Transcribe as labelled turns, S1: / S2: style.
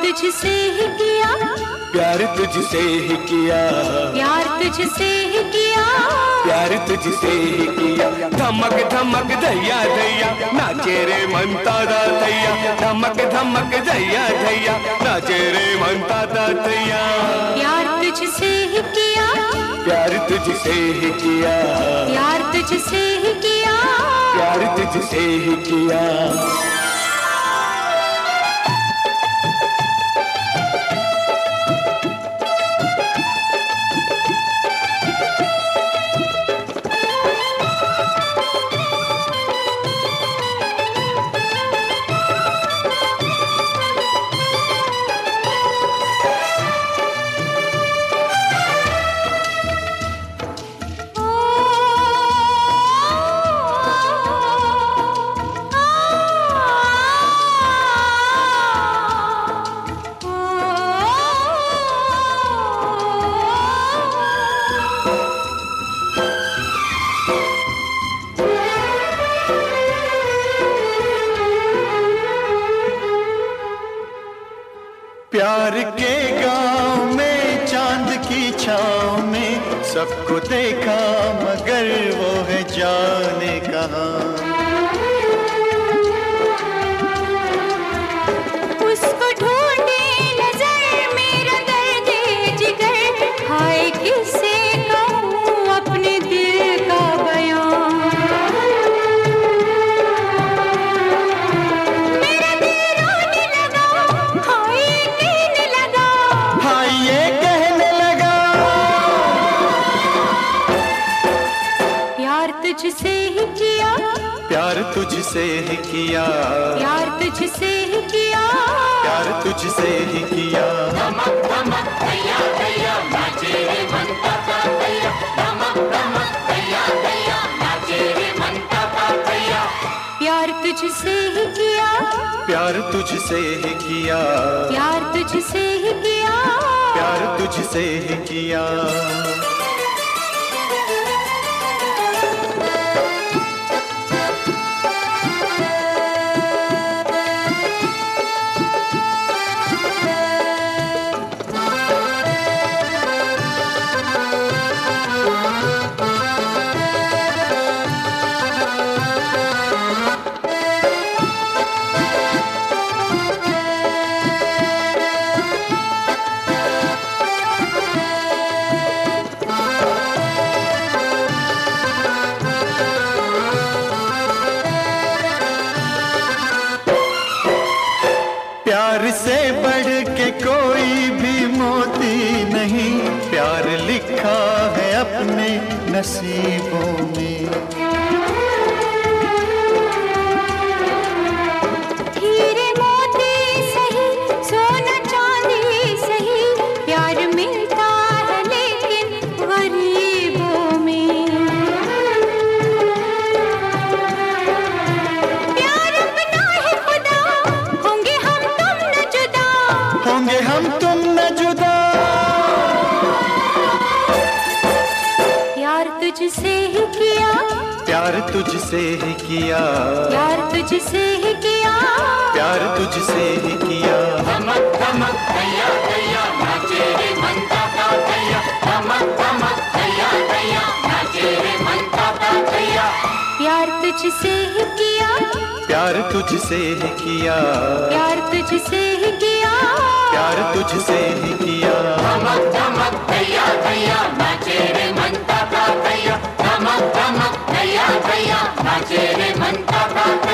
S1: तुझसे ही किया,
S2: प्यार तुझसे ही किया,
S1: प्यार तुझसे ही किया,
S2: प्यार तुझसे ही किया। धमक धमक दैया दैया नाचे रे मनता दा दैया, धमक धमक दैया दैया नाचे रे मनता दा दैया।
S1: प्यार तुझसे ही किया,
S2: प्यार तुझसे ही किया,
S1: प्यार तुझसे ही किया,
S2: प्यार तुझसे ही किया।
S3: प्यार के गांव में चांद की छाँव में सबको देखा, मगर वो है जाने कहाँ।
S1: उसको ढूंढे नजर मेरा दर्द जिगर, हाय किससे कहूँ अपने दिल का बयां। मेरा दिल रोने लगा, हाय कहने लगा,
S3: हाँ ये कहने लगा।
S1: प्यार तुझसे ही किया,
S3: प्यार तुझसे ही किया,
S1: प्यार तुझसे ही किया,
S3: प्यार तुझसे ही किया।
S2: धमक धमक दैया दैया नाचे रे मनता दा दैया, धमक धमक दैया दैया नाचे रे मनता दा दैया।
S1: प्यार तुझसे ही किया,
S3: प्यार तुझसे ही किया,
S1: प्यार तुझसे ही किया,
S3: प्यार तुझसे ही किया। प्यार से बढ़ के कोई भी मोती नहीं, प्यार लिखा है अपने नसीबों में।
S1: हीरे मोती सही, सोना चांदी सही, प्यार मिलता है लेकिन गरीबों में। प्यार अपना है खुदा, होंगे हम तुम न जुदा,
S3: होंगे हम तुम न जुदा।
S1: प्यार तुझसे ही किया,
S3: प्यार तुझसे ही किया,
S1: प्यार तुझसे ही किया,
S3: प्यार तुझसे ही किया।
S2: धमक धमक दैया दैया नाचे रे मनता दा दैया, धमक धमक दैया दैया नाचे रे मनता दा दैया।
S1: प्यार तुझसे ही किया,
S3: प्यार तुझसे ही किया,
S1: प्यार तुझसे ही किया,
S3: प्यार तुझसे ही किया।
S2: धमक धमक दैया दैया नाचे रे मनता दा दैया, धमक धमक दैया दैया नाचे रे मनता दा दैया।